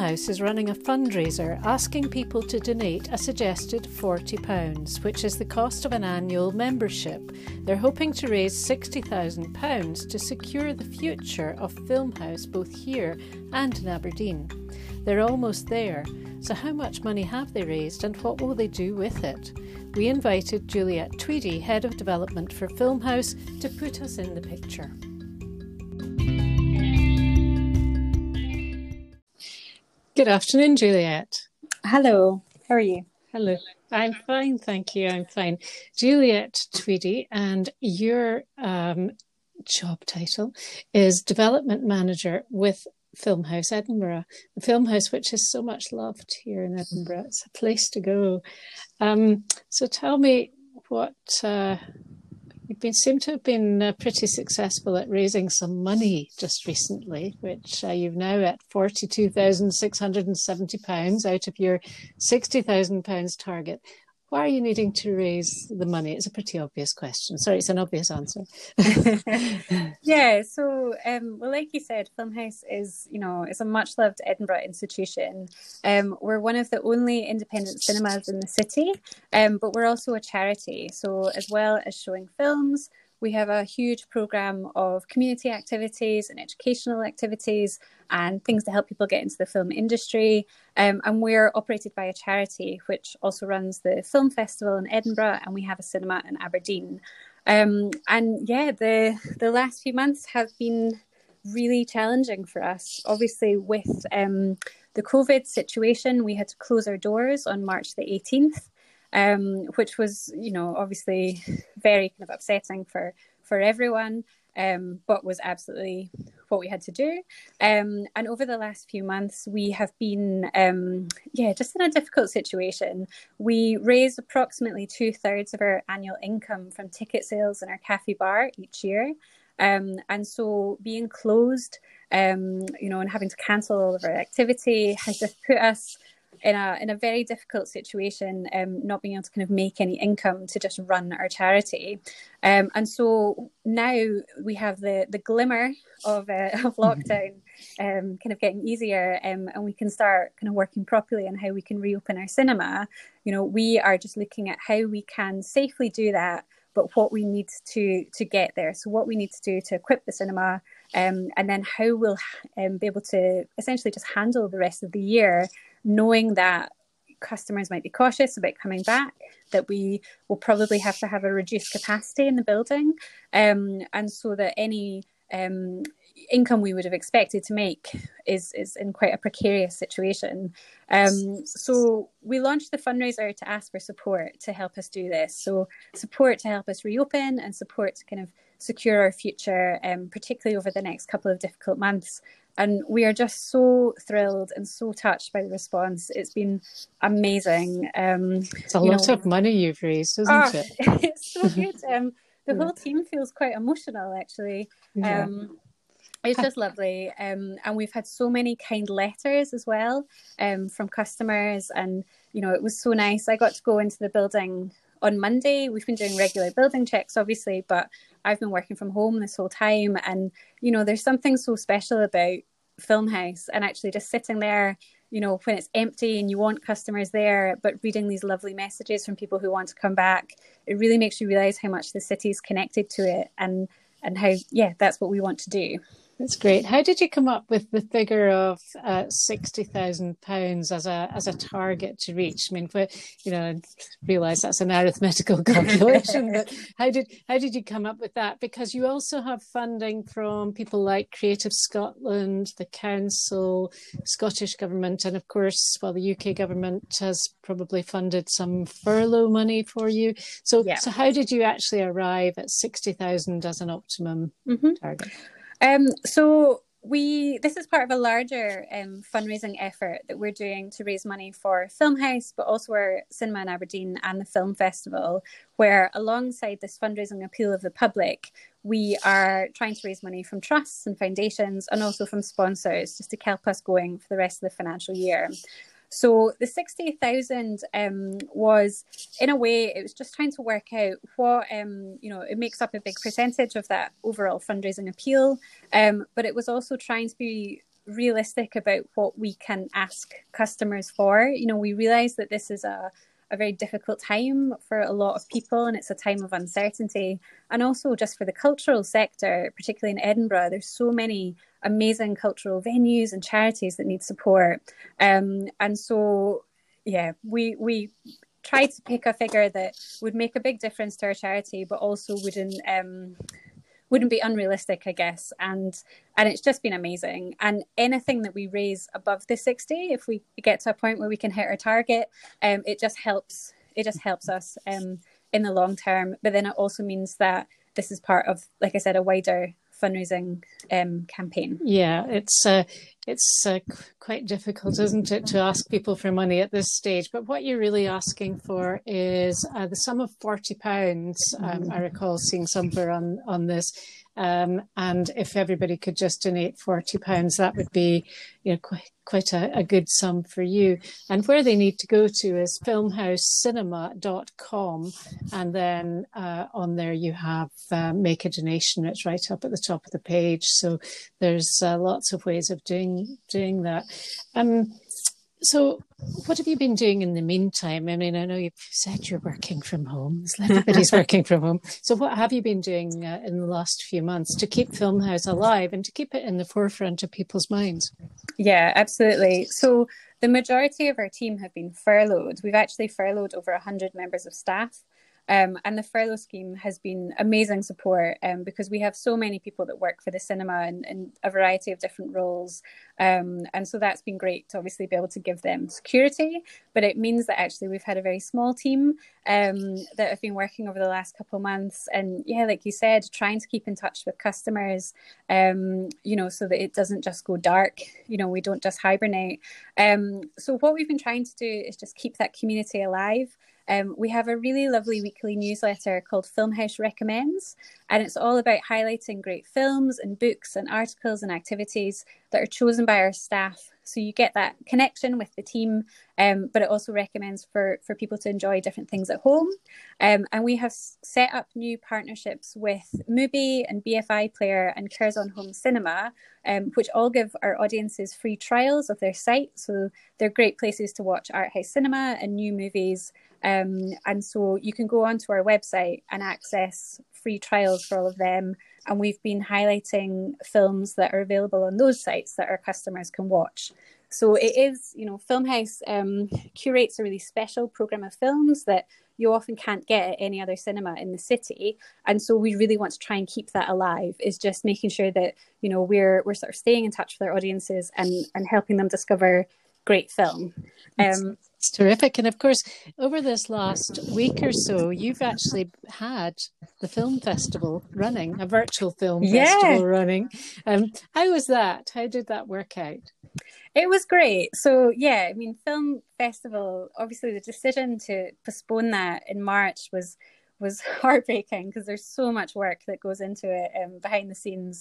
Filmhouse is running a fundraiser asking people to donate a suggested £40, which is the cost of an annual membership. They're hoping to raise £60,000 to secure the future of Filmhouse both here and in Aberdeen. They're almost there. So how much money have they raised and what will they do with it? We invited Juliet Tweedy, Head of Development for Filmhouse, to put us in the picture. Good afternoon, Juliet. Hello, how are you? Hello. I'm fine, thank you. I'm fine. Juliet Tweedy, and your job title is Development Manager with Filmhouse Edinburgh. The Filmhouse, which is so much loved here in Edinburgh. It's a place to go. So tell me what... seem to have been pretty successful at raising some money just recently, which you've now at £42,670 out of your £60,000 target. Why are you needing to raise the money? It's a pretty obvious question. Sorry, it's an obvious answer. Yeah, so well, like you said, Filmhouse is a much loved Edinburgh institution. We're one of the only independent cinemas in the city, but we're also a charity. So as well as showing films, we have a huge programme of community activities and educational activities and things to help people get into the film industry. And we're operated by a charity which also runs the film festival in Edinburgh, and we have a cinema in Aberdeen. And yeah, the last few months have been really challenging for us. Obviously, with the COVID situation, we had to close our doors on March the 18th. Which was, obviously very kind of upsetting for everyone, but was absolutely what we had to do. And over the last few months, we have been, just in a difficult situation. We raise approximately 2/3 of our annual income from ticket sales in our cafe bar each year. And so being closed, and having to cancel all of our activity has just put us in a very difficult situation, not being able to kind of make any income to just run our charity. And so now we have the glimmer of lockdown kind of getting easier, and we can start kind of working properly on how we can reopen our cinema. We are just looking at how we can safely do that, but what we need to get there. So what we need to do to equip the cinema, and then how we'll be able to essentially just handle the rest of the year, knowing that customers might be cautious about coming back, that we will probably have to have a reduced capacity in the building, and so that any income we would have expected to make is in quite a precarious situation. So we launched the fundraiser to ask for support to help us do this. So support to help us reopen and support to kind of secure our future, particularly over the next couple of difficult months. And we are just so thrilled and so touched by the response. It's been amazing. It's a lot of money you've raised, isn't it? It's so good. The whole team feels quite emotional, actually. Yeah. It's just lovely. And we've had so many kind letters as well, from customers. And, it was so nice. I got to go into the building on Monday. We've been doing regular building checks, obviously, but I've been working from home this whole time. And, there's something so special about Filmhouse and actually just sitting there, when it's empty and you want customers there, but reading these lovely messages from people who want to come back. It really makes you realise how much the city's connected to it and how, that's what we want to do. That's great. How did you come up with the figure of £60,000 as a target to reach? I mean, I realise that's an arithmetical calculation, but how did you come up with that? Because you also have funding from people like Creative Scotland, the Council, Scottish Government, and of course, the UK government has probably funded some furlough money for you. So how did you actually arrive at 60,000 as an optimum target? So this is part of a larger fundraising effort that we're doing to raise money for Filmhouse, but also our cinema in Aberdeen and the film festival, where alongside this fundraising appeal of the public, we are trying to raise money from trusts and foundations and also from sponsors just to help us going for the rest of the financial year. So the 60,000 was, in a way, it was just trying to work out what, it makes up a big percentage of that overall fundraising appeal. But it was also trying to be realistic about what we can ask customers for. You know, we realise that this is a very difficult time for a lot of people, and it's a time of uncertainty. And also just for the cultural sector, particularly in Edinburgh, there's so many amazing cultural venues and charities that need support. And so, yeah, we tried to pick a figure that would make a big difference to our charity, but also wouldn't be unrealistic, I guess. And it's just been amazing. And anything that we raise above the 60, if we get to a point where we can hit our target, it just helps us in the long term. But then it also means that this is part of, like I said, a wider fundraising campaign. Yeah, it's quite difficult, isn't it, to ask people for money at this stage? But what you're really asking for is the sum of £40. I recall seeing somewhere on this. And if everybody could just donate £40, that would be, you know, quite a good sum for you. And where they need to go to is filmhousecinema.com. And then on there you have make a donation. It's right up at the top of the page. So there's lots of ways of doing that. So what have you been doing in the meantime? I mean, I know you've said you're working from home. Everybody's working from home. So what have you been doing in the last few months to keep Filmhouse alive and to keep it in the forefront of people's minds? Yeah, absolutely. So the majority of our team have been furloughed. We've actually furloughed over 100 members of staff. And the furlough scheme has been amazing support because we have so many people that work for the cinema in a variety of different roles. And so that's been great to obviously be able to give them security. But it means that actually we've had a very small team that have been working over the last couple of months. And yeah, like you said, trying to keep in touch with customers, you know, so that it doesn't just go dark. You know, we don't just hibernate. So what we've been trying to do is just keep that community alive. We have a really lovely weekly newsletter called Filmhouse Recommends, and it's all about highlighting great films and books and articles and activities that are chosen by our staff. So you get that connection with the team, but it also recommends for people to enjoy different things at home. And we have set up new partnerships with Mubi and BFI Player and Curzon Home Cinema, which all give our audiences free trials of their site. So they're great places to watch art house cinema and new movies. And so you can go onto our website and access free trials for all of them. And we've been highlighting films that are available on those sites that our customers can watch. So it is, you know, Filmhouse curates a really special programme of films that you often can't get at any other cinema in the city. And so we really want to try and keep that alive, is just making sure that, you know, we're sort of staying in touch with our audiences and helping them discover great film. It's terrific. And of course, over this last week or so, you've actually had the film festival running, a virtual film festival running. How was that? How did that work out? It was great. So, yeah, I mean, film festival, obviously the decision to postpone that in March was heartbreaking because there's so much work that goes into it behind the scenes.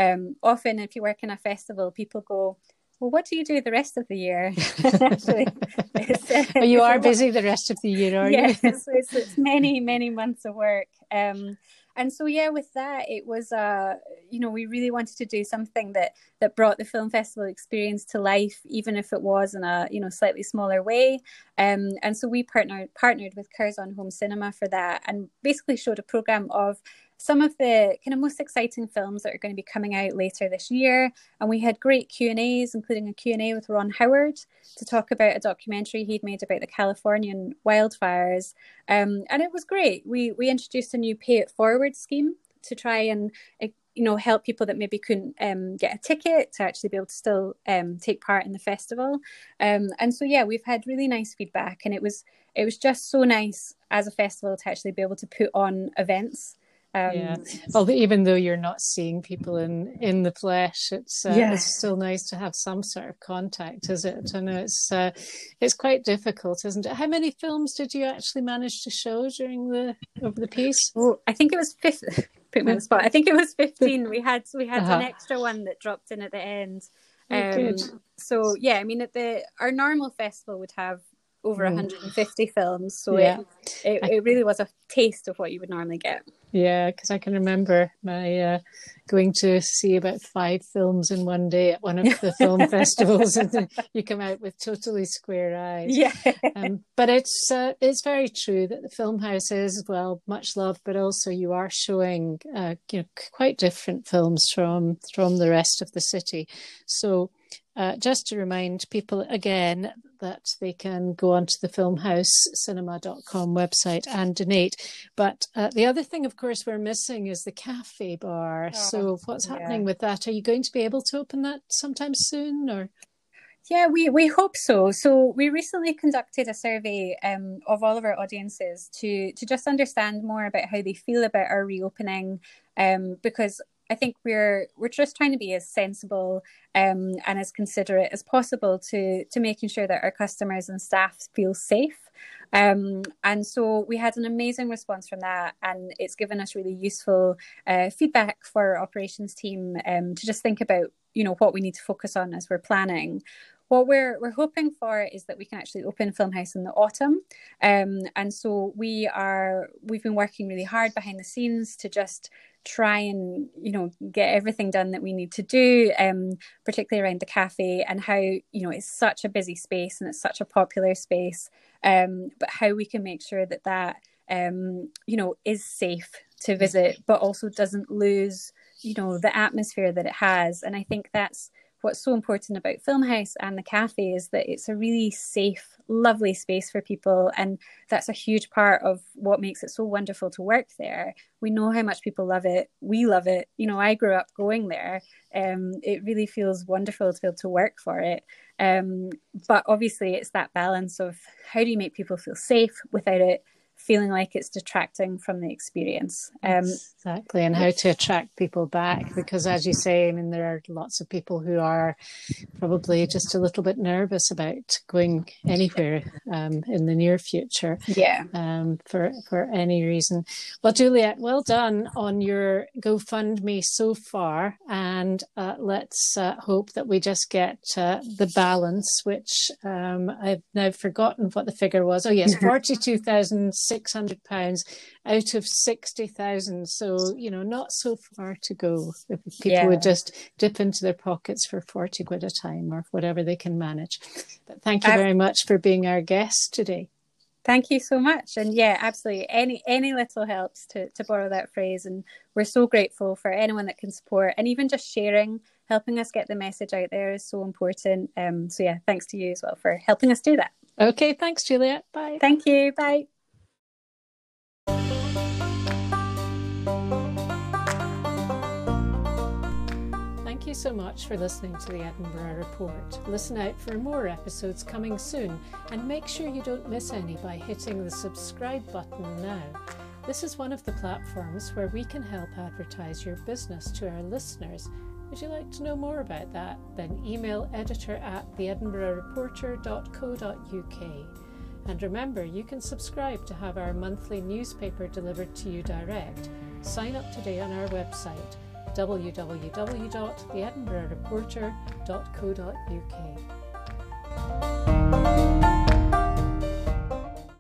Often if you work in a festival, people go, well, what do you do the rest of the year? Actually, you are busy the rest of the year, are you? Yes, it's many, many months of work. And so, yeah, with that, it was, you know, we really wanted to do something that brought the film festival experience to life, even if it was in a, you know, slightly smaller way. And so we partnered with Curzon Home Cinema for that, and basically showed a programme of some of the kind of most exciting films that are going to be coming out later this year. And we had great Q&As, including a Q&A with Ron Howard to talk about a documentary he'd made about the Californian wildfires. And it was great. We introduced a new Pay It Forward scheme to try and, you know, help people that maybe couldn't get a ticket to actually be able to still take part in the festival. And so, yeah, we've had really nice feedback, and it was just so nice as a festival to actually be able to put on events. Well, even though you're not seeing people in the flesh, it's still nice to have some sort of contact, is it? I know it's quite difficult, isn't it? How many films did you actually manage to show over the piece? Well, I think it was 15. Put me on the spot. I think it was 15. We had an extra one that dropped in at the end. Good. So yeah, I mean, our normal festival would have over 150 films. So it really was a taste of what you would normally get. Yeah, because I can remember my going to see about 5 films in one day at one of the film festivals, and you come out with totally square eyes. Yeah. But it's very true that the Film House is, well, much loved, but also you are showing quite different films from the rest of the city. So just to remind people again that they can go onto the filmhousecinema.com website and donate. But the other thing, of course, we're missing is the cafe bar. So what's happening with that? Are you going to be able to open that sometime soon, or? Yeah, we hope so. So we recently conducted a survey of all of our audiences to just understand more about how they feel about our reopening, because I think we're just trying to be as sensible and as considerate as possible to making sure that our customers and staff feel safe. And so we had an amazing response from that, and it's given us really useful feedback for our operations team to just think about, what we need to focus on as we're planning. What we're hoping for is that we can actually open Film House in the autumn. And so we've been working really hard behind the scenes to just try and, get everything done that we need to do, particularly around the cafe and how, it's such a busy space and it's such a popular space, but how we can make sure that is safe to visit, but also doesn't lose, the atmosphere that it has. And I think that's what's so important about Film House and the cafe, is that it's a really safe, lovely space for people. And that's a huge part of what makes it so wonderful to work there. We know how much people love it. We love it. I grew up going there. It really feels wonderful to be able to work for it. But obviously it's that balance of how do you make people feel safe without it feeling like it's detracting from the experience. Exactly, and how to attract people back, because as you say, there are lots of people who are probably just a little bit nervous about going anywhere in the near future. Yeah. For any reason. Well, Juliet, well done on your GoFundMe so far, and let's hope that we just get the balance, which I've now forgotten what the figure was. Oh yes, £42,600 out of 60,000. So, not so far to go. If people would just dip into their pockets for 40 quid a time or whatever they can manage. But thank you very much for being our guest today. Thank you so much. And yeah, absolutely. Any little helps, to borrow that phrase. And we're so grateful for anyone that can support, and even just sharing, helping us get the message out there is so important. So yeah, thanks to you as well for helping us do that. Okay, thanks, Juliet. Bye. Thank you. Bye. Thank you so much for listening to the Edinburgh Report. Listen out for more episodes coming soon, and make sure you don't miss any by hitting the subscribe button now. This is one of the platforms where we can help advertise your business to our listeners. Would you like to know more about that? Then email editor@theedinburghreporter.co.uk. And remember, you can subscribe to have our monthly newspaper delivered to you direct. Sign up today on our website, www.theedinburghreporter.co.uk.